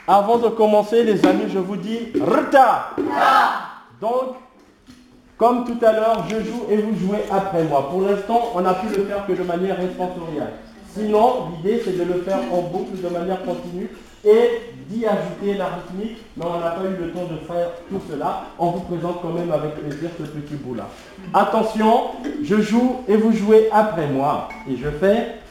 Avant de commencer, les amis, je vous dis Rta. Donc, comme tout à l'heure, je joue et vous jouez après moi. Pour l'instant, on a pu le faire que de manière responsoriale. Sinon, l'idée, c'est de le faire en boucle de manière continue et d'y ajouter la rythmique, mais on n'a pas eu le temps de faire tout cela. On vous présente quand même avec plaisir ce petit bout-là. Attention, je joue et vous jouez après moi. Et je fais